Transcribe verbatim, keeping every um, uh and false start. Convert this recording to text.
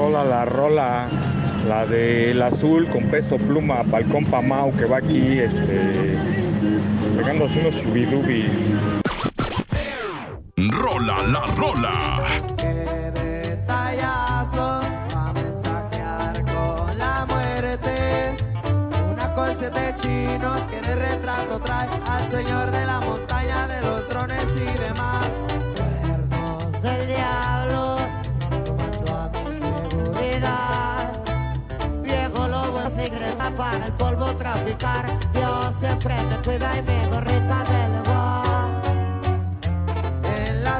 rola, la rola, la del azul con Peso Pluma, pa'l compa Mau que va aquí, este, pegándose unos shubidubis. Rola la rola. Qué detallazo a mensajear con la muerte. Una corte de chinos que de retrato trae al señor de la montaña de los drones y demás. Cuernos del diablo, tomando a mi seguridad. Viejo lobo secreta para el polvo traficar. Dios siempre me cuida y mi gorrita de leguán.